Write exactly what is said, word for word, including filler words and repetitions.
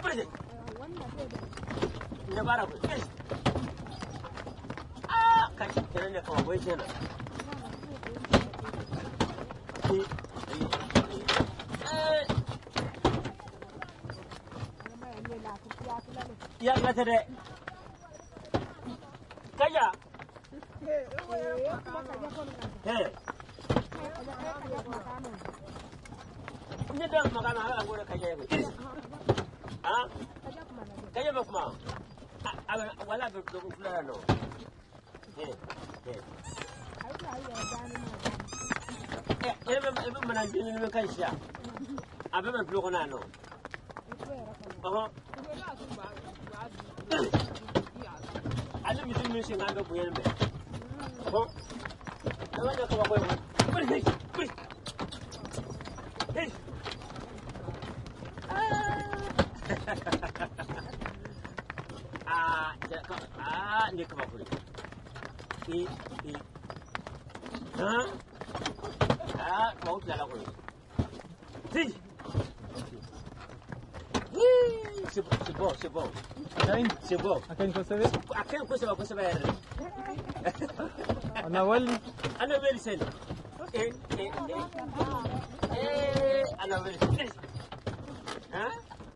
Kurje. Ne bara ku. Ah, kai kenan ne kawai wai kenan. Ya ya tade. Kaya. Eh. Ni dan magana ala gore kaya ko. Ah? Kaya ba kuma? Wala ga do kula no. Eh. Eh. Eh, ebe ebe mana jini ni kan sha. Abe man blogo na no. Aha. Ale mi tumi shi ngando buyen be. Aha. Ewa na kwa kwa. Bri bri. Bri. Hey. Ah, ya ka ah ni kwa kwa. I i. Ha? Ah, mau jalan kwa. Si. C'est bon, c'est bon, c'est bon. C'est bon. أكين كوسبي؟ أكين كوسبي كوسبي. أنا ولي. أنا ولي سن. إيه إيه إيه. إيه أنا ولي. ها؟